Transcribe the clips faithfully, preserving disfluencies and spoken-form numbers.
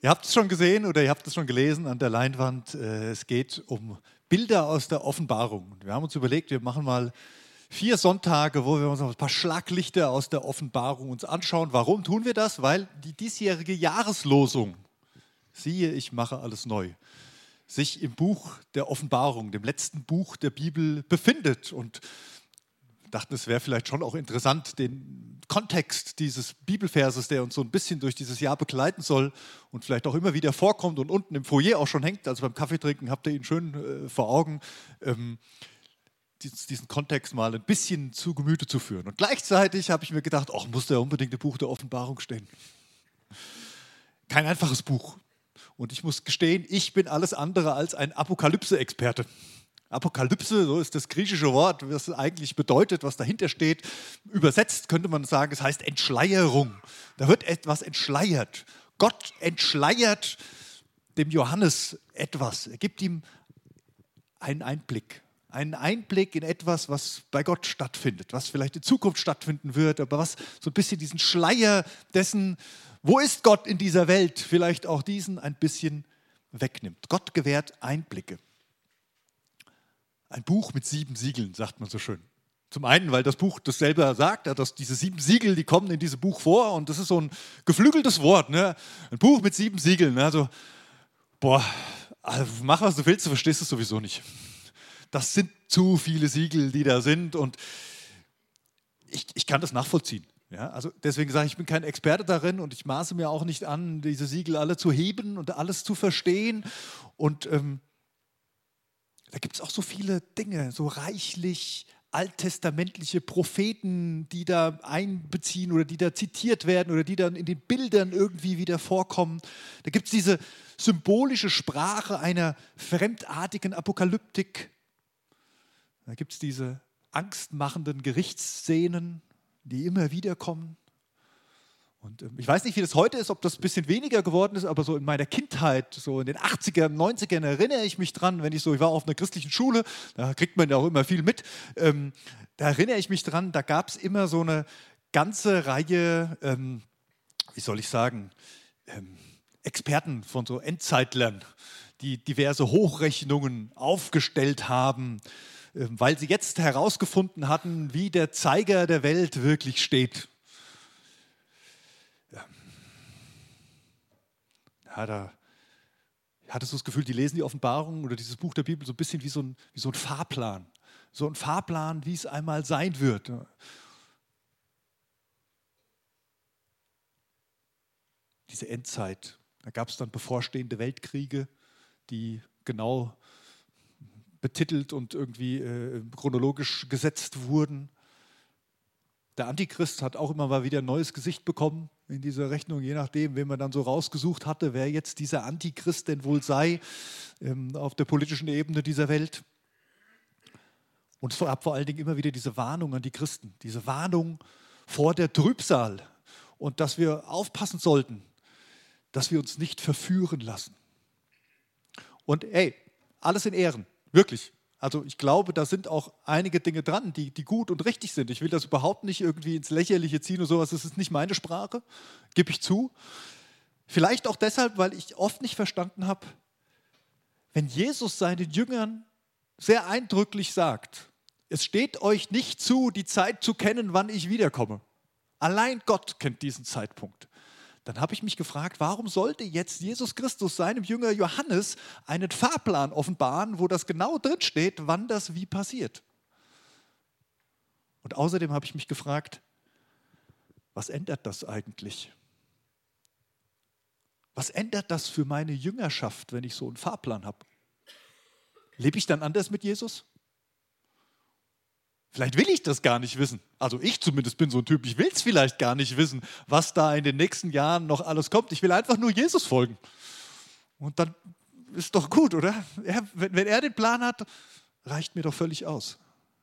Ihr habt es schon gesehen oder ihr habt es schon gelesen an der Leinwand. Es geht um Bilder aus der Offenbarung. Wir haben uns überlegt, wir machen mal vier Sonntage, wo wir uns ein paar Schlaglichter aus der Offenbarung uns anschauen. Warum tun wir das? Weil die diesjährige Jahreslosung, siehe, ich mache alles neu, sich im Buch der Offenbarung, dem letzten Buch der Bibel, befindet. Und wir dachten, es wäre vielleicht schon auch interessant, den Kontext dieses Bibelverses, der uns so ein bisschen durch dieses Jahr begleiten soll und vielleicht auch immer wieder vorkommt und unten im Foyer auch schon hängt, also beim Kaffeetrinken habt ihr ihn schön äh, vor Augen, ähm, diesen Kontext mal ein bisschen zu Gemüte zu führen. Und gleichzeitig habe ich mir gedacht, ach, muss da unbedingt im Buch der Offenbarung stehen. Kein einfaches Buch. Und ich muss gestehen, ich bin alles andere als ein Apokalypse-Experte. Apokalypse, so ist das griechische Wort, was eigentlich bedeutet, was dahinter steht. Übersetzt könnte man sagen, es heißt Entschleierung. Da wird etwas entschleiert. Gott entschleiert dem Johannes etwas. Er gibt ihm einen Einblick. Einen Einblick in etwas, was bei Gott stattfindet, was vielleicht in Zukunft stattfinden wird, aber was so ein bisschen diesen Schleier dessen, wo ist Gott in dieser Welt, vielleicht auch diesen ein bisschen wegnimmt. Gott gewährt Einblicke. Ein Buch mit sieben Siegeln, sagt man so schön. Zum einen, weil das Buch das selber sagt, dass diese sieben Siegel, die kommen in diesem Buch vor und das ist so ein geflügeltes Wort, ne? Ein Buch mit sieben Siegeln. Also, boah, also mach was du willst, du verstehst es sowieso nicht. Das sind zu viele Siegel, die da sind und ich, ich kann das nachvollziehen. Ja, also deswegen sage ich, ich bin kein Experte darin und ich maße mir auch nicht an, diese Siegel alle zu heben und alles zu verstehen. Und ähm, da gibt es auch so viele Dinge, so reichlich alttestamentliche Propheten, die da einbeziehen oder die da zitiert werden oder die dann in den Bildern irgendwie wieder vorkommen. Da gibt es diese symbolische Sprache einer fremdartigen Apokalyptik. Da gibt es diese angstmachenden Gerichtsszenen, die immer wieder kommen. Und ähm, ich weiß nicht, wie das heute ist, ob das ein bisschen weniger geworden ist, aber so in meiner Kindheit, so in den achtzigern, neunzigern erinnere ich mich dran, wenn ich so, ich war auf einer christlichen Schule, da kriegt man ja auch immer viel mit, ähm, da erinnere ich mich dran, da gab es immer so eine ganze Reihe, ähm, wie soll ich sagen, ähm, Experten von so Endzeitlern, die diverse Hochrechnungen aufgestellt haben, weil sie jetzt herausgefunden hatten, wie der Zeiger der Welt wirklich steht. Ja, da hattest du das Gefühl, die lesen die Offenbarung oder dieses Buch der Bibel so ein bisschen wie so ein, wie so ein Fahrplan. So ein Fahrplan, wie es einmal sein wird. Diese Endzeit, da gab es dann bevorstehende Weltkriege, die genau betitelt und irgendwie äh, chronologisch gesetzt wurden. Der Antichrist hat auch immer mal wieder ein neues Gesicht bekommen in dieser Rechnung, je nachdem, wen man dann so rausgesucht hatte, wer jetzt dieser Antichrist denn wohl sei ähm, auf der politischen Ebene dieser Welt. Und es gab vor allen Dingen immer wieder diese Warnung an die Christen, diese Warnung vor der Trübsal und dass wir aufpassen sollten, dass wir uns nicht verführen lassen. Und ey, alles in Ehren. Wirklich. Also ich glaube, da sind auch einige Dinge dran, die, die gut und richtig sind. Ich will das überhaupt nicht irgendwie ins Lächerliche ziehen oder sowas. Das ist nicht meine Sprache, gebe ich zu. Vielleicht auch deshalb, weil ich oft nicht verstanden habe, wenn Jesus seinen Jüngern sehr eindrücklich sagt, es steht euch nicht zu, die Zeit zu kennen, wann ich wiederkomme. Allein Gott kennt diesen Zeitpunkt. Dann habe ich mich gefragt, warum sollte jetzt Jesus Christus seinem Jünger Johannes einen Fahrplan offenbaren, wo das genau drinsteht, wann das wie passiert? Und außerdem habe ich mich gefragt, was ändert das eigentlich? Was ändert das für meine Jüngerschaft, wenn ich so einen Fahrplan habe? Lebe ich dann anders mit Jesus? Vielleicht will ich das gar nicht wissen. Also ich zumindest bin so ein Typ, ich will es vielleicht gar nicht wissen, was da in den nächsten Jahren noch alles kommt. Ich will einfach nur Jesus folgen. Und dann ist doch gut, oder? Er, wenn, wenn er den Plan hat, reicht mir doch völlig aus.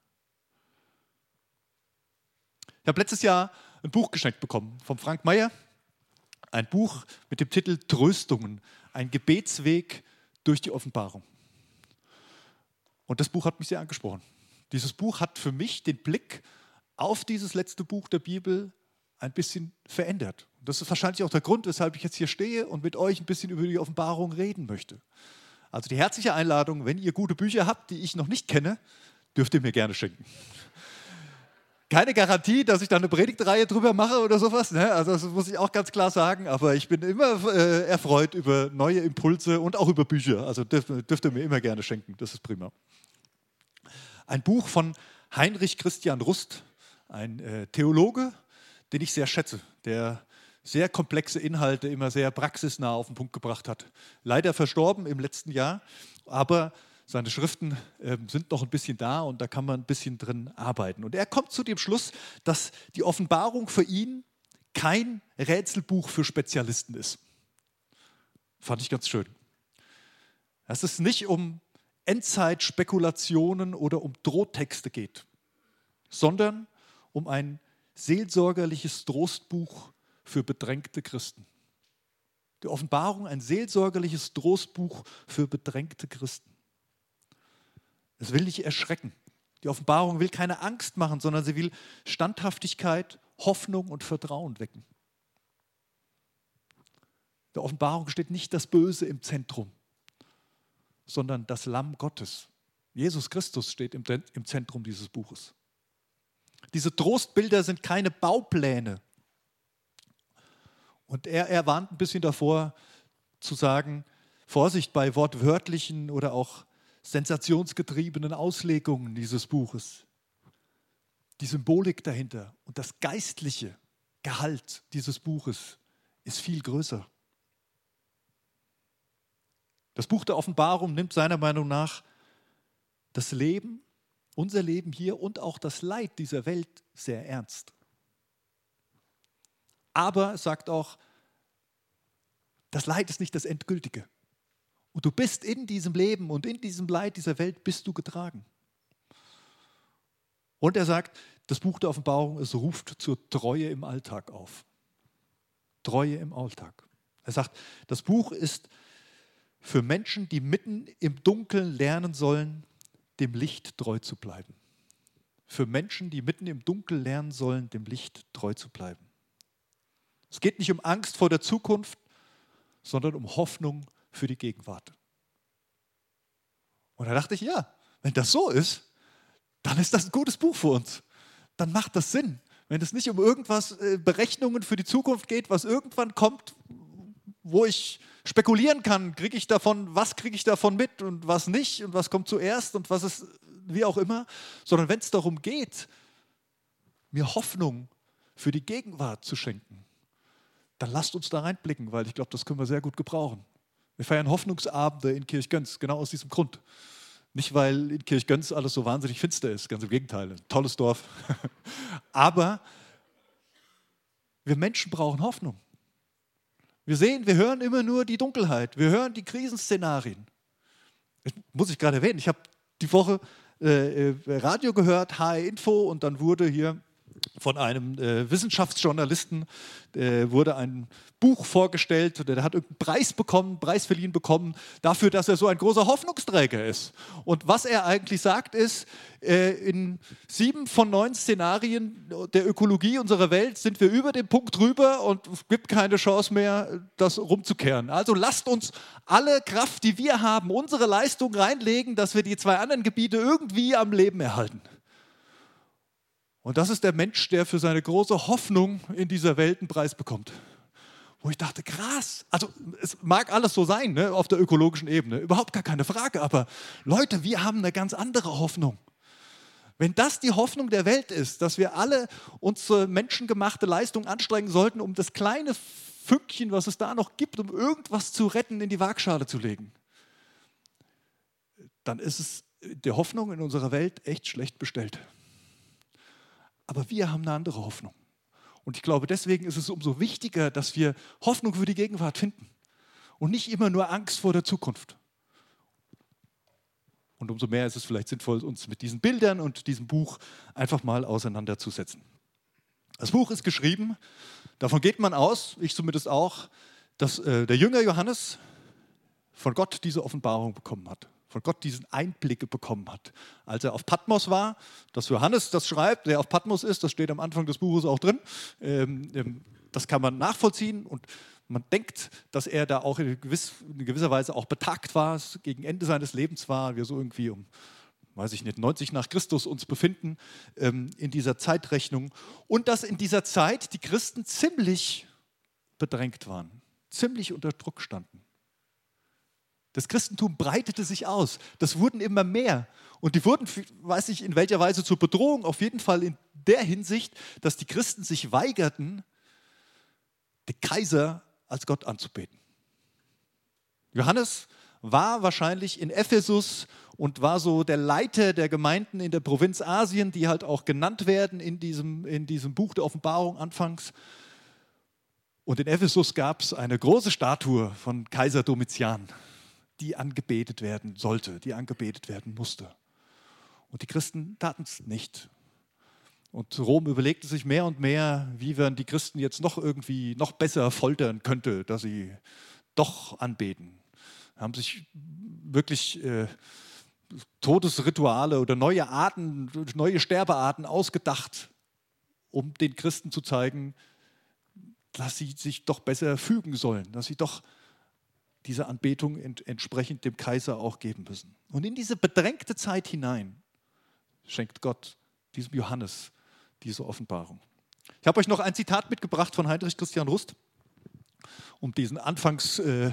Ich habe letztes Jahr ein Buch geschenkt bekommen von Frank Meyer. Ein Buch mit dem Titel Tröstungen, ein Gebetsweg durch die Offenbarung. Und das Buch hat mich sehr angesprochen. Dieses Buch hat für mich den Blick auf dieses letzte Buch der Bibel ein bisschen verändert. Und das ist wahrscheinlich auch der Grund, weshalb ich jetzt hier stehe und mit euch ein bisschen über die Offenbarung reden möchte. Also die herzliche Einladung, wenn ihr gute Bücher habt, die ich noch nicht kenne, dürft ihr mir gerne schenken. Keine Garantie, dass ich da eine Predigtreihe drüber mache oder sowas, ne? Also das muss ich auch ganz klar sagen, aber ich bin immer äh, erfreut über neue Impulse und auch über Bücher. Also dürft, dürft ihr mir immer gerne schenken, das ist prima. Ein Buch von Heinrich Christian Rust, ein äh, Theologe, den ich sehr schätze, der sehr komplexe Inhalte immer sehr praxisnah auf den Punkt gebracht hat. Leider verstorben im letzten Jahr, aber seine Schriften äh, sind noch ein bisschen da und da kann man ein bisschen drin arbeiten. Und er kommt zu dem Schluss, dass die Offenbarung für ihn kein Rätselbuch für Spezialisten ist. Fand ich ganz schön. Dass es nicht um Endzeitspekulationen oder um Drohtexte geht, sondern um ein seelsorgerliches Trostbuch für bedrängte Christen. Die Offenbarung, ein seelsorgerliches Trostbuch für bedrängte Christen. Es will nicht erschrecken. Die Offenbarung will keine Angst machen, sondern sie will Standhaftigkeit, Hoffnung und Vertrauen wecken. Der Offenbarung steht nicht das Böse im Zentrum, sondern das Lamm Gottes. Jesus Christus steht im, im Zentrum dieses Buches. Diese Trostbilder sind keine Baupläne. Und er, er warnt ein bisschen davor, zu sagen, Vorsicht bei wortwörtlichen oder auch sensationsgetriebenen Auslegungen dieses Buches. Die Symbolik dahinter und das geistliche Gehalt dieses Buches ist viel größer. Das Buch der Offenbarung nimmt seiner Meinung nach das Leben, unser Leben hier und auch das Leid dieser Welt sehr ernst. Aber es sagt auch, das Leid ist nicht das Endgültige. Und du bist in diesem Leben und in diesem Leid dieser Welt bist du getragen. Und er sagt, das Buch der Offenbarung, es ruft zur Treue im Alltag auf. Treue im Alltag. Er sagt, das Buch ist für Menschen, die mitten im Dunkeln lernen sollen, dem Licht treu zu bleiben. Für Menschen, die mitten im Dunkeln lernen sollen, dem Licht treu zu bleiben. Es geht nicht um Angst vor der Zukunft, sondern um Hoffnung für die Gegenwart. Und da dachte ich, ja, wenn das so ist, dann ist das ein gutes Buch für uns. Dann macht das Sinn. Wenn es nicht um irgendwas, äh, Berechnungen für die Zukunft geht, was irgendwann kommt, wo ich spekulieren kann, kriege ich davon, was kriege ich davon mit und was nicht und was kommt zuerst und was ist, wie auch immer, sondern wenn es darum geht, mir Hoffnung für die Gegenwart zu schenken, dann lasst uns da reinblicken, weil ich glaube, das können wir sehr gut gebrauchen. Wir feiern Hoffnungsabende in Kirchgöns, genau aus diesem Grund. Nicht, weil in Kirchgöns alles so wahnsinnig finster ist, ganz im Gegenteil, ein tolles Dorf. Aber wir Menschen brauchen Hoffnung. Wir sehen, wir hören immer nur die Dunkelheit, wir hören die Krisenszenarien. Das muss ich gerade erwähnen, ich habe die Woche äh, Radio gehört, H R Info, und dann wurde hier von einem äh, Wissenschaftsjournalisten äh, wurde ein Buch vorgestellt, der hat irgendeinen Preis bekommen, Preis verliehen bekommen, dafür, dass er so ein großer Hoffnungsträger ist. Und was er eigentlich sagt ist, äh, in sieben von neun Szenarien der Ökologie unserer Welt sind wir über den Punkt drüber und es gibt keine Chance mehr, das rumzukehren. Also lasst uns alle Kraft, die wir haben, unsere Leistung reinlegen, dass wir die zwei anderen Gebiete irgendwie am Leben erhalten. Und das ist der Mensch, der für seine große Hoffnung in dieser Welt einen Preis bekommt. Wo ich dachte, krass, also es mag alles so sein, ne, auf der ökologischen Ebene, überhaupt gar keine Frage, aber Leute, wir haben eine ganz andere Hoffnung. Wenn das die Hoffnung der Welt ist, dass wir alle unsere menschengemachte Leistung anstrengen sollten, um das kleine Fünkchen, was es da noch gibt, um irgendwas zu retten, in die Waagschale zu legen, dann ist es der Hoffnung in unserer Welt echt schlecht bestellt. Aber wir haben eine andere Hoffnung. Und ich glaube, deswegen ist es umso wichtiger, dass wir Hoffnung für die Gegenwart finden und nicht immer nur Angst vor der Zukunft. Und umso mehr ist es vielleicht sinnvoll, uns mit diesen Bildern und diesem Buch einfach mal auseinanderzusetzen. Das Buch ist geschrieben, davon geht man aus, ich zumindest auch, dass äh, der Jünger Johannes von Gott diese Offenbarung bekommen hat. von Gott diesen Einblicke bekommen hat. Als er auf Patmos war, dass Johannes das schreibt, der auf Patmos ist, das steht am Anfang des Buches auch drin, ähm, ähm, das kann man nachvollziehen und man denkt, dass er da auch in, gewiss, in gewisser Weise auch betagt war, gegen Ende seines Lebens war, wir so irgendwie um, weiß ich nicht, neunzig nach Christus uns befinden ähm, in dieser Zeitrechnung und dass in dieser Zeit die Christen ziemlich bedrängt waren, ziemlich unter Druck standen. Das Christentum breitete sich aus. Das wurden immer mehr. Und die wurden, weiß ich in welcher Weise, zur Bedrohung, auf jeden Fall in der Hinsicht, dass die Christen sich weigerten, den Kaiser als Gott anzubeten. Johannes war wahrscheinlich in Ephesus und war so der Leiter der Gemeinden in der Provinz Asien, die halt auch genannt werden in diesem, in diesem Buch der Offenbarung anfangs. Und in Ephesus gab es eine große Statue von Kaiser Domitian, die angebetet werden sollte, die angebetet werden musste. Und die Christen taten es nicht. Und Rom überlegte sich mehr und mehr, wie man die Christen jetzt noch irgendwie noch besser foltern könnte, dass sie doch anbeten. Haben sich wirklich äh, Todesrituale oder neue Arten, neue Sterbearten ausgedacht, um den Christen zu zeigen, dass sie sich doch besser fügen sollen, dass sie doch diese Anbetung ent- entsprechend dem Kaiser auch geben müssen. Und in diese bedrängte Zeit hinein schenkt Gott diesem Johannes diese Offenbarung. Ich habe euch noch ein Zitat mitgebracht von Heinrich Christian Rust, um diesen Anfangs, äh,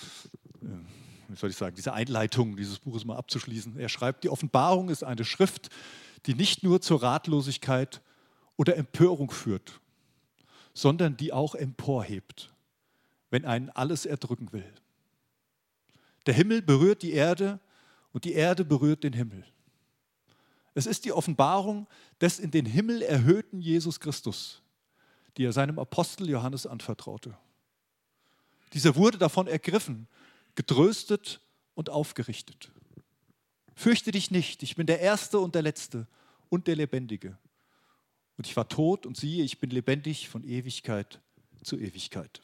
wie soll ich sagen, diese Einleitung dieses Buches mal abzuschließen. Er schreibt, die Offenbarung ist eine Schrift, die nicht nur zur Ratlosigkeit oder Empörung führt, sondern die auch emporhebt, wenn einen alles erdrücken will. Der Himmel berührt die Erde und die Erde berührt den Himmel. Es ist die Offenbarung des in den Himmel erhöhten Jesus Christus, die er seinem Apostel Johannes anvertraute. Dieser wurde davon ergriffen, getröstet und aufgerichtet. Fürchte dich nicht, ich bin der Erste und der Letzte und der Lebendige. Und ich war tot und siehe, ich bin lebendig von Ewigkeit zu Ewigkeit.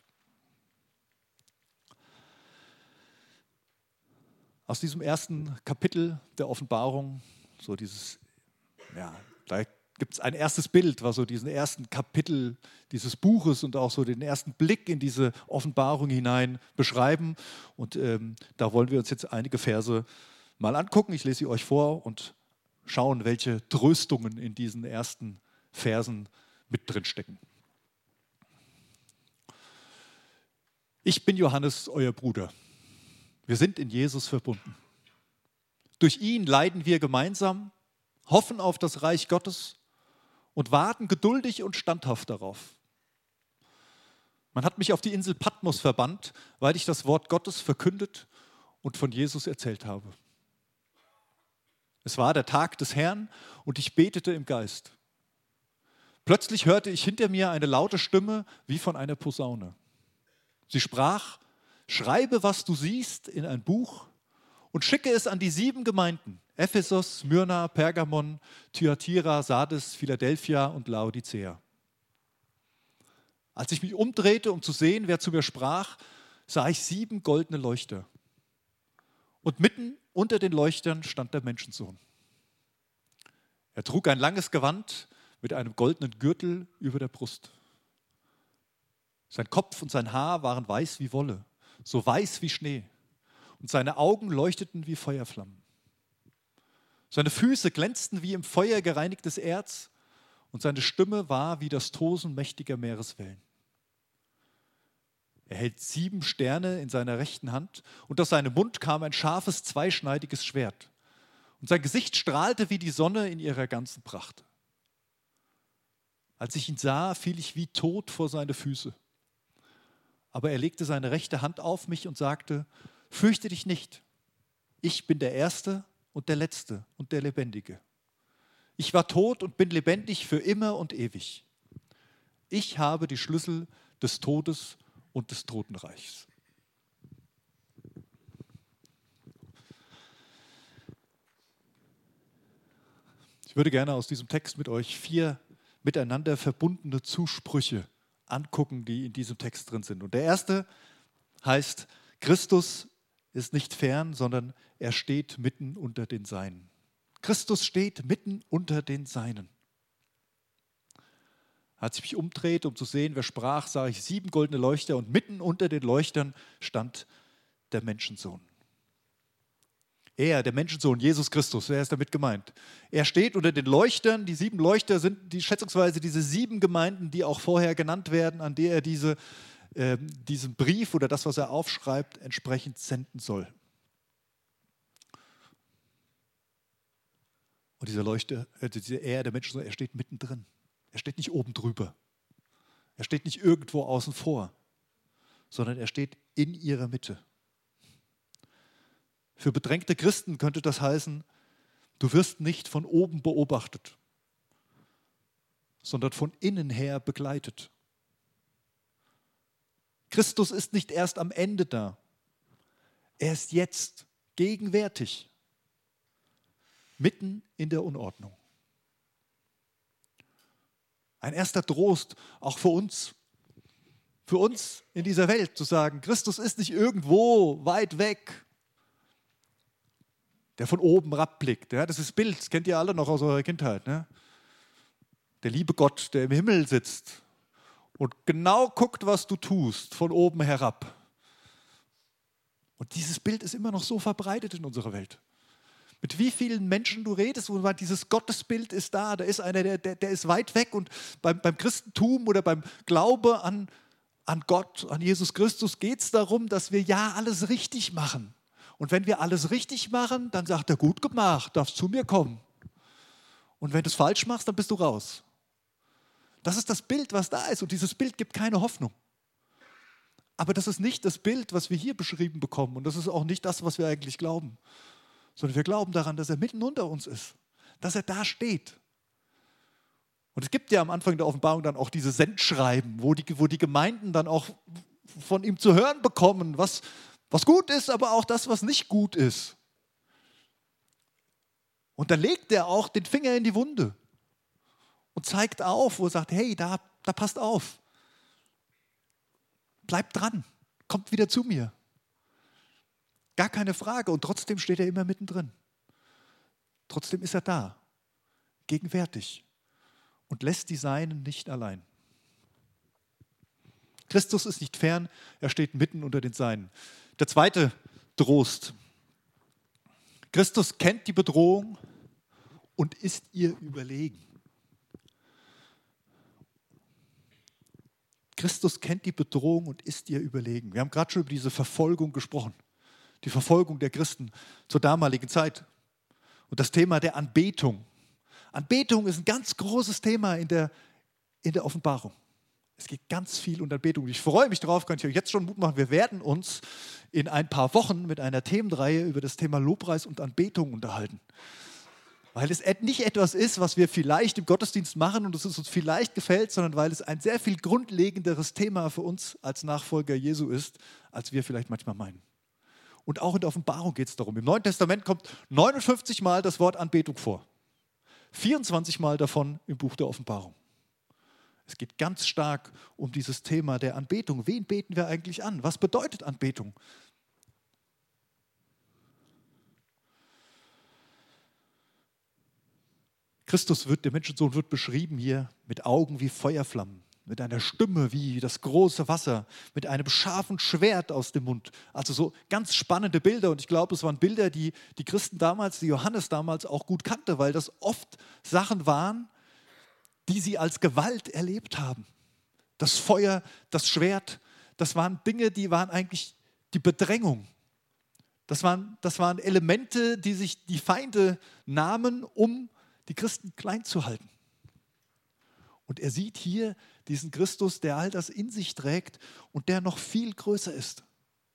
Aus diesem ersten Kapitel der Offenbarung, so dieses, ja, da gibt es ein erstes Bild, was so diesen ersten Kapitel dieses Buches und auch so den ersten Blick in diese Offenbarung hinein beschreiben. Und ähm, da wollen wir uns jetzt einige Verse mal angucken. Ich lese sie euch vor und schauen, welche Tröstungen in diesen ersten Versen mit drin stecken. Ich bin Johannes, euer Bruder. Wir sind in Jesus verbunden. Durch ihn leiden wir gemeinsam, hoffen auf das Reich Gottes und warten geduldig und standhaft darauf. Man hat mich auf die Insel Patmos verbannt, weil ich das Wort Gottes verkündet und von Jesus erzählt habe. Es war der Tag des Herrn und ich betete im Geist. Plötzlich hörte ich hinter mir eine laute Stimme wie von einer Posaune. Sie sprach: Schreibe, was du siehst, in ein Buch und schicke es an die sieben Gemeinden: Ephesus, Smyrna, Pergamon, Thyatira, Sardes, Philadelphia und Laodicea. Als ich mich umdrehte, um zu sehen, wer zu mir sprach, sah ich sieben goldene Leuchter. Und mitten unter den Leuchtern stand der Menschensohn. Er trug ein langes Gewand mit einem goldenen Gürtel über der Brust. Sein Kopf und sein Haar waren weiß wie Wolle, so weiß wie Schnee, und seine Augen leuchteten wie Feuerflammen. Seine Füße glänzten wie im Feuer gereinigtes Erz und seine Stimme war wie das Tosen mächtiger Meereswellen. Er hält sieben Sterne in seiner rechten Hand und aus seinem Mund kam ein scharfes, zweischneidiges Schwert. Und sein Gesicht strahlte wie die Sonne in ihrer ganzen Pracht. Als ich ihn sah, fiel ich wie tot vor seine Füße. Aber er legte seine rechte Hand auf mich und sagte: Fürchte dich nicht, ich bin der Erste und der Letzte und der Lebendige. Ich war tot und bin lebendig für immer und ewig. Ich habe die Schlüssel des Todes und des Totenreichs. Ich würde gerne aus diesem Text mit euch vier miteinander verbundene Zusprüche angucken, die in diesem Text drin sind. Und der erste heißt: Christus ist nicht fern, sondern er steht mitten unter den Seinen. Christus steht mitten unter den Seinen. Als ich mich umdreht, um zu sehen, wer sprach, sah ich sieben goldene Leuchter und mitten unter den Leuchtern stand der Menschensohn. Er, der Menschensohn, Jesus Christus, wer ist damit gemeint? Er steht unter den Leuchtern. Die sieben Leuchter sind die, schätzungsweise diese sieben Gemeinden, die auch vorher genannt werden, an die er diese, äh, diesen Brief oder das, was er aufschreibt, entsprechend senden soll. Und dieser Leuchter, äh, dieser er, der Menschensohn, er steht mittendrin. Er steht nicht oben drüber. Er steht nicht irgendwo außen vor, sondern er steht in ihrer Mitte. Für bedrängte Christen könnte das heißen, du wirst nicht von oben beobachtet, sondern von innen her begleitet. Christus ist nicht erst am Ende da. Er ist jetzt gegenwärtig, mitten in der Unordnung. Ein erster Trost, auch für uns, für uns in dieser Welt zu sagen, Christus ist nicht irgendwo weit weg, der von oben rabblickt. Ja, das ist das Bild, das kennt ihr alle noch aus eurer Kindheit. Ne? Der liebe Gott, der im Himmel sitzt und genau guckt, was du tust, von oben herab. Und dieses Bild ist immer noch so verbreitet in unserer Welt. Mit wie vielen Menschen du redest, wo man dieses Gottesbild ist da, da ist einer, der, der, der ist weit weg. Und beim, beim Christentum oder beim Glaube an, an Gott, an Jesus Christus geht es darum, dass wir ja alles richtig machen. Und wenn wir alles richtig machen, dann sagt er, gut gemacht, darfst zu mir kommen. Und wenn du es falsch machst, dann bist du raus. Das ist das Bild, was da ist. Und dieses Bild gibt keine Hoffnung. Aber das ist nicht das Bild, was wir hier beschrieben bekommen. Und das ist auch nicht das, was wir eigentlich glauben. Sondern wir glauben daran, dass er mitten unter uns ist. Dass er da steht. Und es gibt ja am Anfang der Offenbarung dann auch diese Sendschreiben, wo die, wo die Gemeinden dann auch von ihm zu hören bekommen, was Was gut ist, aber auch das, was nicht gut ist. Und dann legt er auch den Finger in die Wunde und zeigt auf, wo er sagt, hey, da, da passt auf. Bleibt dran, kommt wieder zu mir. Gar keine Frage. Und trotzdem steht er immer mittendrin. Trotzdem ist er da, gegenwärtig und lässt die Seinen nicht allein. Christus ist nicht fern, er steht mitten unter den Seinen. Der zweite Trost. Christus kennt die Bedrohung und ist ihr überlegen. Christus kennt die Bedrohung und ist ihr überlegen. Wir haben gerade schon über diese Verfolgung gesprochen. Die Verfolgung der Christen zur damaligen Zeit. Und das Thema der Anbetung. Anbetung ist ein ganz großes Thema in der, in der Offenbarung. Es geht ganz viel um Anbetung. Ich freue mich darauf, kann ich euch jetzt schon Mut machen. Wir werden uns in ein paar Wochen mit einer Themenreihe über das Thema Lobpreis und Anbetung unterhalten. Weil es nicht etwas ist, was wir vielleicht im Gottesdienst machen und es uns vielleicht gefällt, sondern weil es ein sehr viel grundlegenderes Thema für uns als Nachfolger Jesu ist, als wir vielleicht manchmal meinen. Und auch in der Offenbarung geht es darum. Im Neuen Testament kommt neunundfünfzig Mal das Wort Anbetung vor. vierundzwanzig Mal davon im Buch der Offenbarung. Es geht ganz stark um dieses Thema der Anbetung. Wen beten wir eigentlich an? Was bedeutet Anbetung? Christus wird, der Menschensohn wird beschrieben hier mit Augen wie Feuerflammen, mit einer Stimme wie das große Wasser, mit einem scharfen Schwert aus dem Mund. Also so ganz spannende Bilder. Und ich glaube, es waren Bilder, die die Christen damals, die Johannes damals auch gut kannte, weil das oft Sachen waren, die sie als Gewalt erlebt haben. Das Feuer, das Schwert, das waren Dinge, die waren eigentlich die Bedrängung. Das waren, das waren Elemente, die sich die Feinde nahmen, um die Christen klein zu halten. Und er sieht hier diesen Christus, der all das in sich trägt und der noch viel größer ist.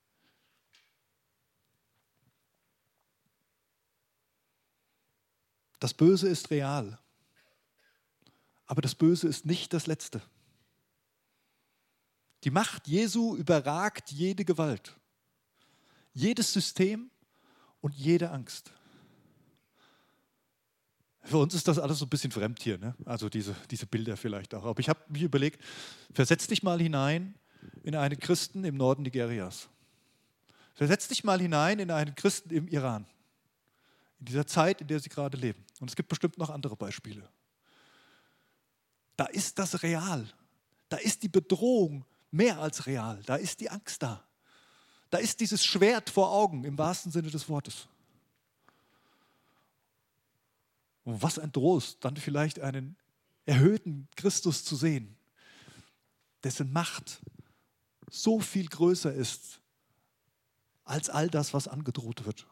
Das Böse ist real. Aber das Böse ist nicht das Letzte. Die Macht Jesu überragt jede Gewalt, jedes System und jede Angst. Für uns ist das alles so ein bisschen fremd hier, ne? Also diese, diese Bilder vielleicht auch. Aber ich habe mich überlegt, versetz dich mal hinein in einen Christen im Norden Nigerias. Versetz dich mal hinein in einen Christen im Iran, in dieser Zeit, in der sie gerade leben. Und es gibt bestimmt noch andere Beispiele. Da ist das real. Da ist die Bedrohung mehr als real. Da ist die Angst da. Da ist dieses Schwert vor Augen, im wahrsten Sinne des Wortes. Und was ein Trost, dann vielleicht einen erhöhten Christus zu sehen, dessen Macht so viel größer ist als all das, was angedroht wird.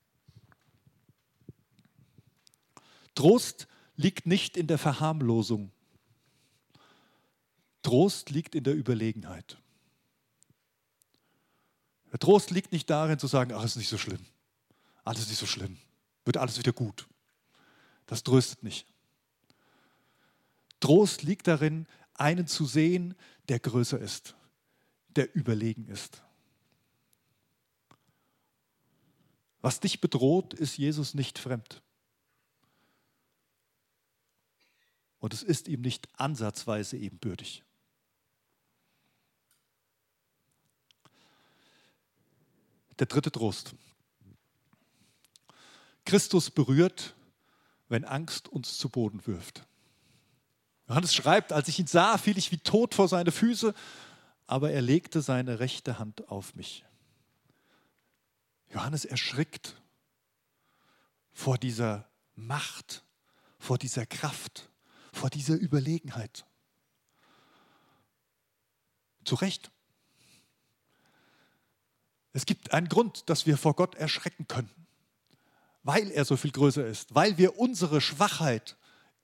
Trost liegt nicht in der Verharmlosung. Trost liegt in der Überlegenheit. Der Trost liegt nicht darin zu sagen, ach, ist nicht so schlimm. Alles ist nicht so schlimm. Wird alles wieder gut. Das tröstet nicht. Trost liegt darin, einen zu sehen, der größer ist, der überlegen ist. Was dich bedroht, ist Jesus nicht fremd. Und es ist ihm nicht ansatzweise ebenbürtig. Der dritte Trost. Christus berührt, wenn Angst uns zu Boden wirft. Johannes schreibt, als ich ihn sah, fiel ich wie tot vor seine Füße, aber er legte seine rechte Hand auf mich. Johannes erschrickt vor dieser Macht, vor dieser Kraft, vor dieser Überlegenheit. Zu Recht. Es gibt einen Grund, dass wir vor Gott erschrecken können, weil er so viel größer ist, weil wir unsere Schwachheit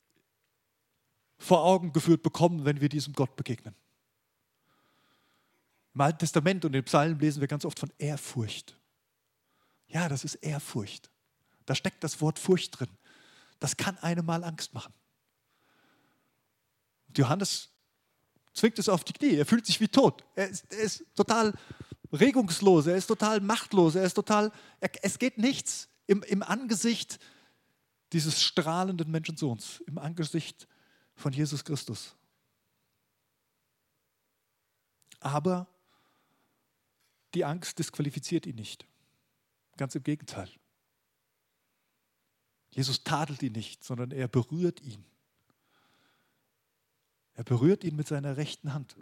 vor Augen geführt bekommen, wenn wir diesem Gott begegnen. Im Alten Testament und in den Psalmen lesen wir ganz oft von Ehrfurcht. Ja, das ist Ehrfurcht. Da steckt das Wort Furcht drin. Das kann einem mal Angst machen. Und Johannes zwingt es auf die Knie. Er fühlt sich wie tot. Er ist, er ist total regungslos, er ist total machtlos, er ist total, er, es geht nichts im, im Angesicht dieses strahlenden Menschensohns, im Angesicht von Jesus Christus. Aber die Angst disqualifiziert ihn nicht. Ganz im Gegenteil. Jesus tadelt ihn nicht, sondern er berührt ihn. Er berührt ihn mit seiner rechten Hand.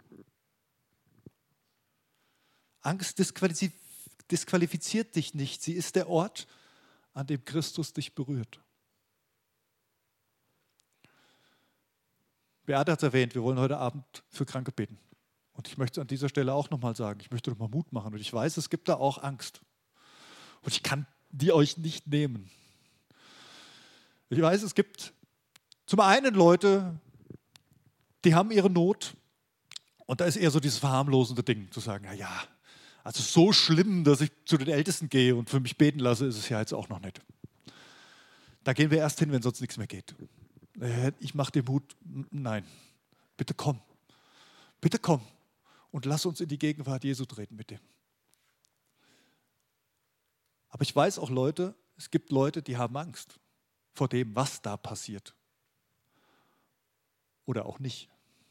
Angst disqualifiziert dich nicht. Sie ist der Ort, an dem Christus dich berührt. Beate hat es erwähnt, wir wollen heute Abend für Kranke beten. Und ich möchte an dieser Stelle auch nochmal sagen, ich möchte nochmal Mut machen. Und ich weiß, es gibt da auch Angst. Und ich kann die euch nicht nehmen. Ich weiß, es gibt zum einen Leute, die haben ihre Not. Und da ist eher so dieses verharmlosende Ding, zu sagen, na ja, also so schlimm, dass ich zu den Ältesten gehe und für mich beten lasse, ist es ja jetzt auch noch nicht. Da gehen wir erst hin, wenn sonst nichts mehr geht. Ich mache dir Mut, nein, bitte komm. Bitte komm und lass uns in die Gegenwart Jesu treten mit dem. Aber ich weiß auch Leute, es gibt Leute, die haben Angst vor dem, was da passiert. Oder auch nicht.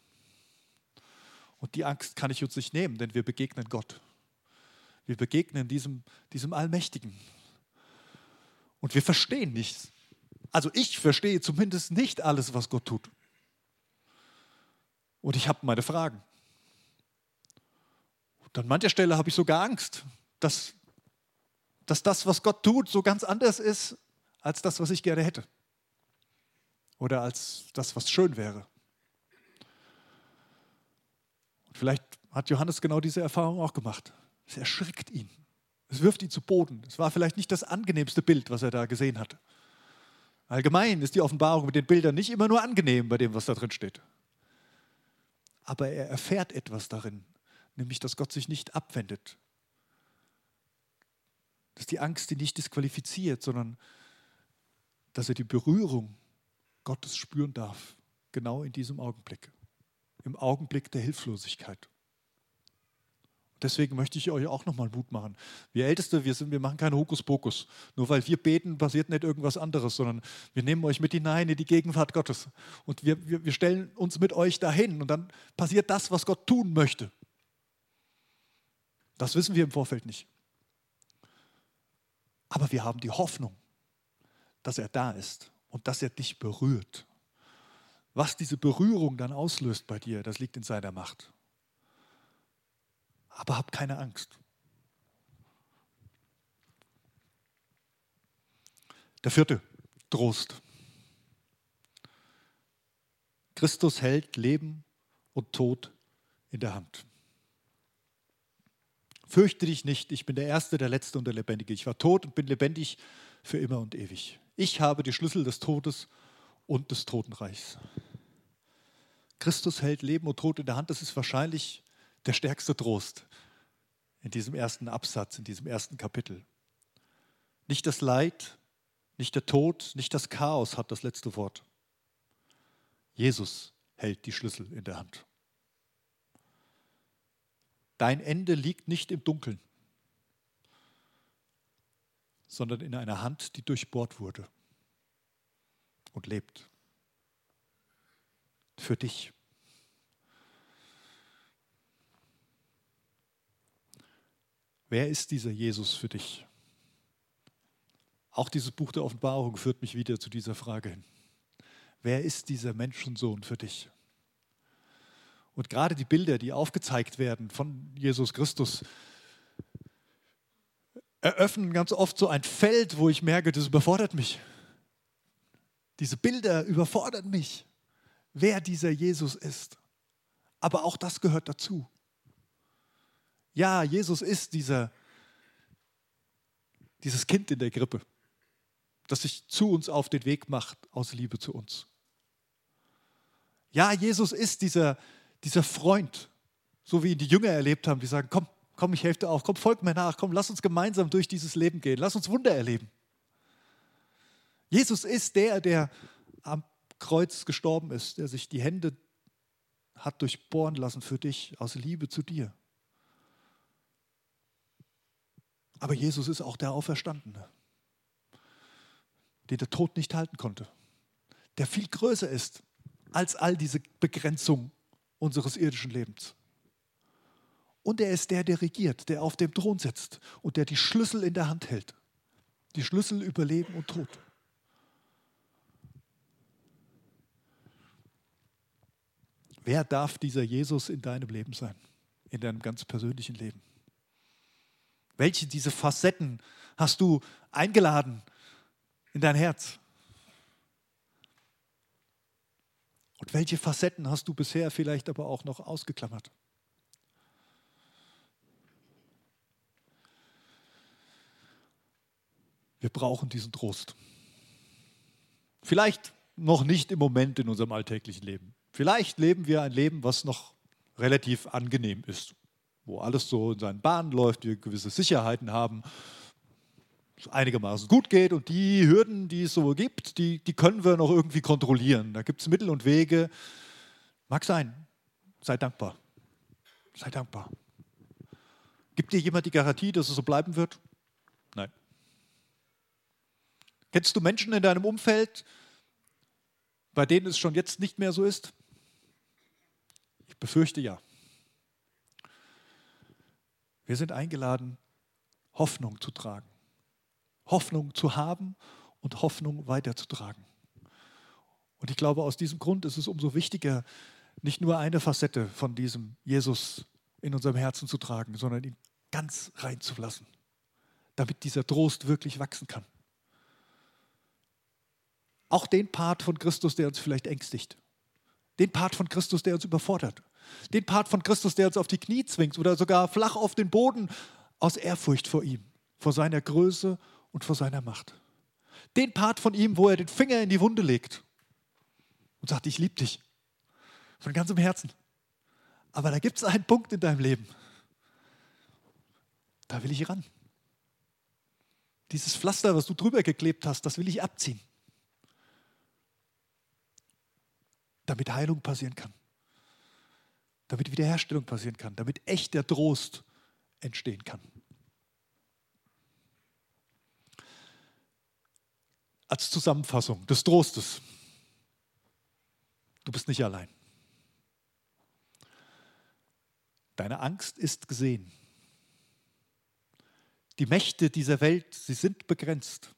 Und die Angst kann ich uns nicht nehmen, denn wir begegnen Gott. Wir begegnen diesem, diesem Allmächtigen. Und wir verstehen nichts. Also ich verstehe zumindest nicht alles, was Gott tut. Und ich habe meine Fragen. Und an mancher Stelle habe ich sogar Angst, dass, dass das, was Gott tut, so ganz anders ist, als das, was ich gerne hätte. Oder als das, was schön wäre. Und vielleicht hat Johannes genau diese Erfahrung auch gemacht. Es erschrickt ihn. Es wirft ihn zu Boden. Es war vielleicht nicht das angenehmste Bild, was er da gesehen hatte. Allgemein ist die Offenbarung mit den Bildern nicht immer nur angenehm bei dem, was da drin steht. Aber er erfährt etwas darin, nämlich, dass Gott sich nicht abwendet. Dass die Angst ihn nicht disqualifiziert, sondern dass er die Berührung Gottes spüren darf, genau in diesem Augenblick. Im Augenblick der Hilflosigkeit. Deswegen möchte ich euch auch nochmal Mut machen. Wir Älteste, wir, sind, wir machen keinen Hokuspokus. Nur weil wir beten, passiert nicht irgendwas anderes, sondern wir nehmen euch mit hinein in die Gegenwart Gottes. Und wir, wir, wir stellen uns mit euch dahin und dann passiert das, was Gott tun möchte. Das wissen wir im Vorfeld nicht. Aber wir haben die Hoffnung, dass er da ist und dass er dich berührt. Was diese Berührung dann auslöst bei dir, das liegt in seiner Macht. Aber hab keine Angst. Der vierte, Trost. Christus hält Leben und Tod in der Hand. Fürchte dich nicht, ich bin der Erste, der Letzte und der Lebendige. Ich war tot und bin lebendig für immer und ewig. Ich habe die Schlüssel des Todes und des Totenreichs. Christus hält Leben und Tod in der Hand. Das ist wahrscheinlich der stärkste Trost in diesem ersten Absatz, in diesem ersten Kapitel. Nicht das Leid, nicht der Tod, nicht das Chaos hat das letzte Wort. Jesus hält die Schlüssel in der Hand. Dein Ende liegt nicht im Dunkeln, sondern in einer Hand, die durchbohrt wurde und lebt. Für dich. Wer ist dieser Jesus für dich? Auch dieses Buch der Offenbarung führt mich wieder zu dieser Frage hin. Wer ist dieser Menschensohn für dich? Und gerade die Bilder, die aufgezeigt werden von Jesus Christus, eröffnen ganz oft so ein Feld, wo ich merke, das überfordert mich. Diese Bilder überfordern mich, wer dieser Jesus ist. Aber auch das gehört dazu. Ja, Jesus ist dieser, dieses Kind in der Krippe, das sich zu uns auf den Weg macht, aus Liebe zu uns. Ja, Jesus ist dieser, dieser Freund, so wie ihn die Jünger erlebt haben, die sagen, komm, komm, ich helfe dir auf, komm, folg mir nach, komm, lass uns gemeinsam durch dieses Leben gehen, lass uns Wunder erleben. Jesus ist der, der am Kreuz gestorben ist, der sich die Hände hat durchbohren lassen für dich, aus Liebe zu dir. Aber Jesus ist auch der Auferstandene, den der Tod nicht halten konnte, der viel größer ist als all diese Begrenzungen unseres irdischen Lebens. Und er ist der, der regiert, der auf dem Thron sitzt und der die Schlüssel in der Hand hält. Die Schlüssel über Leben und Tod. Wer darf dieser Jesus in deinem Leben sein? In deinem ganz persönlichen Leben? Welche diese Facetten hast du eingeladen in dein Herz? Und welche Facetten hast du bisher vielleicht aber auch noch ausgeklammert? Wir brauchen diesen Trost. Vielleicht noch nicht im Moment in unserem alltäglichen Leben. Vielleicht leben wir ein Leben, was noch relativ angenehm ist, wo alles so in seinen Bahnen läuft, wir gewisse Sicherheiten haben, es einigermaßen gut geht und die Hürden, die es so gibt, die, die können wir noch irgendwie kontrollieren. Da gibt es Mittel und Wege. Mag sein. Sei dankbar. Sei dankbar. Gibt dir jemand die Garantie, dass es so bleiben wird? Nein. Kennst du Menschen in deinem Umfeld, bei denen es schon jetzt nicht mehr so ist? Ich befürchte ja. Wir sind eingeladen, Hoffnung zu tragen. Hoffnung zu haben und Hoffnung weiterzutragen. Und ich glaube, aus diesem Grund ist es umso wichtiger, nicht nur eine Facette von diesem Jesus in unserem Herzen zu tragen, sondern ihn ganz reinzulassen, damit dieser Trost wirklich wachsen kann. Auch den Part von Christus, der uns vielleicht ängstigt. Den Part von Christus, der uns überfordert. Den Part von Christus, der uns auf die Knie zwingt oder sogar flach auf den Boden aus Ehrfurcht vor ihm, vor seiner Größe und vor seiner Macht. Den Part von ihm, wo er den Finger in die Wunde legt und sagt, ich liebe dich von ganzem Herzen. Aber da gibt es einen Punkt in deinem Leben, da will ich ran. Dieses Pflaster, was du drüber geklebt hast, das will ich abziehen. Damit Heilung passieren kann. Damit Wiederherstellung passieren kann. Damit echter Trost entstehen kann. Als Zusammenfassung des Trostes. Du bist nicht allein. Deine Angst ist gesehen. Die Mächte dieser Welt, sie sind begrenzt.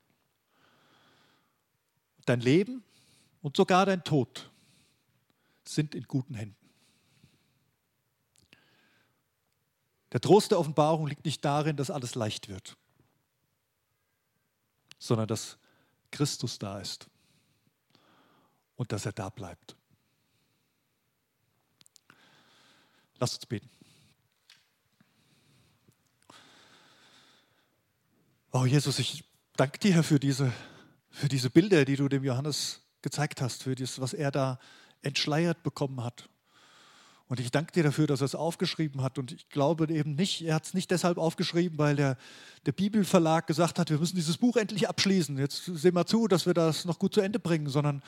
Dein Leben und sogar dein Tod sind in guten Händen. Der Trost der Offenbarung liegt nicht darin, dass alles leicht wird, sondern dass Christus da ist und dass er da bleibt. Lasst uns beten. Oh Jesus, ich danke dir für diese, für diese Bilder, die du dem Johannes gezeigt hast, für das, was er da entschleiert bekommen hat. Und ich danke dir dafür, dass er es aufgeschrieben hat. Und ich glaube eben nicht, er hat es nicht deshalb aufgeschrieben, weil der, der Bibelverlag gesagt hat, wir müssen dieses Buch endlich abschließen. Jetzt sehen wir zu, dass wir das noch gut zu Ende bringen, sondern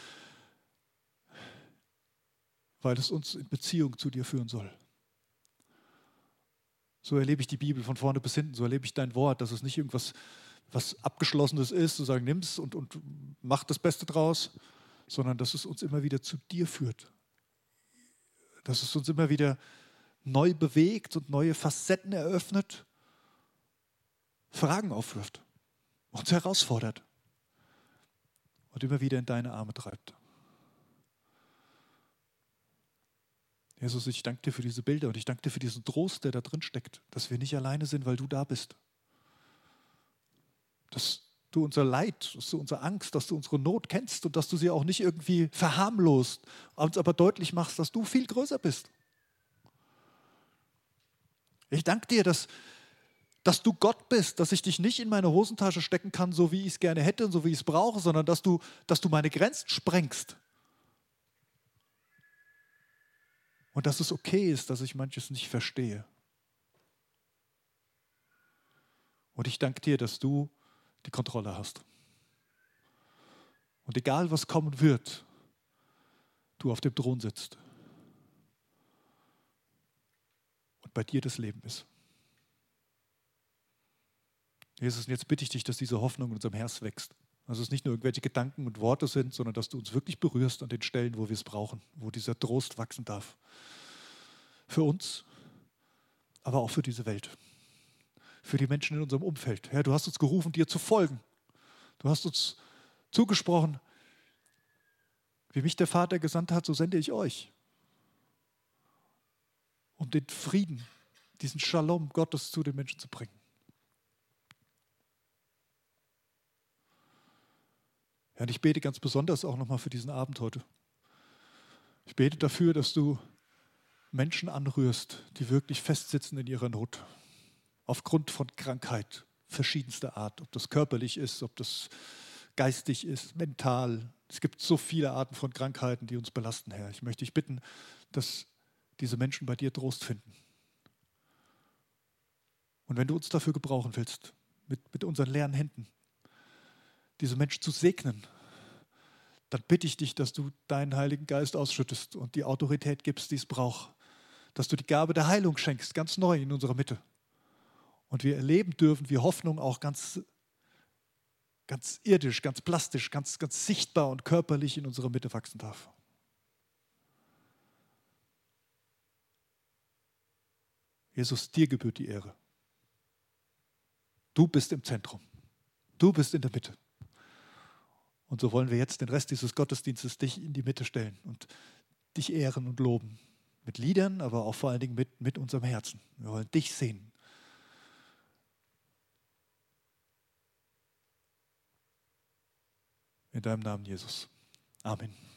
weil es uns in Beziehung zu dir führen soll. So erlebe ich die Bibel von vorne bis hinten, so erlebe ich dein Wort, dass es nicht irgendwas was Abgeschlossenes ist, zu sagen, nimm's und, und mach das Beste draus, sondern dass es uns immer wieder zu dir führt. Dass es uns immer wieder neu bewegt und neue Facetten eröffnet, Fragen aufwirft, uns herausfordert und immer wieder in deine Arme treibt. Jesus, ich danke dir für diese Bilder und ich danke dir für diesen Trost, der da drin steckt, dass wir nicht alleine sind, weil du da bist. Dass du unser Leid, dass du unsere Angst, dass du unsere Not kennst und dass du sie auch nicht irgendwie verharmlost, uns aber deutlich machst, dass du viel größer bist. Ich danke dir, dass, dass du Gott bist, dass ich dich nicht in meine Hosentasche stecken kann, so wie ich es gerne hätte und so wie ich es brauche, sondern dass du, dass du meine Grenzen sprengst. Und dass es okay ist, dass ich manches nicht verstehe. Und ich danke dir, dass du die Kontrolle hast. Und egal, was kommen wird, du auf dem Thron sitzt. Und bei dir das Leben ist. Jesus, und jetzt bitte ich dich, dass diese Hoffnung in unserem Herz wächst. Dass es nicht nur irgendwelche Gedanken und Worte sind, sondern dass du uns wirklich berührst an den Stellen, wo wir es brauchen, wo dieser Trost wachsen darf. Für uns, aber auch für diese Welt. Für die Menschen in unserem Umfeld. Herr, du hast uns gerufen, dir zu folgen. Du hast uns zugesprochen, wie mich der Vater gesandt hat, so sende ich euch. Um den Frieden, diesen Shalom Gottes zu den Menschen zu bringen. Ja, und ich bete ganz besonders auch nochmal für diesen Abend heute. Ich bete dafür, dass du Menschen anrührst, die wirklich festsitzen in ihrer Not. Aufgrund von Krankheit verschiedenster Art. Ob das körperlich ist, ob das geistig ist, mental. Es gibt so viele Arten von Krankheiten, die uns belasten, Herr. Ich möchte dich bitten, dass diese Menschen bei dir Trost finden. Und wenn du uns dafür gebrauchen willst, mit, mit unseren leeren Händen, diese Menschen zu segnen, dann bitte ich dich, dass du deinen Heiligen Geist ausschüttest und die Autorität gibst, die es braucht. Dass du die Gabe der Heilung schenkst, ganz neu in unserer Mitte. Und wir erleben dürfen, wie Hoffnung auch ganz, ganz irdisch, ganz plastisch, ganz, ganz sichtbar und körperlich in unserer Mitte wachsen darf. Jesus, dir gebührt die Ehre. Du bist im Zentrum. Du bist in der Mitte. Und so wollen wir jetzt den Rest dieses Gottesdienstes dich in die Mitte stellen und dich ehren und loben. Mit Liedern, aber auch vor allen Dingen mit, mit unserem Herzen. Wir wollen dich sehen. In deinem Namen, Jesus. Amen.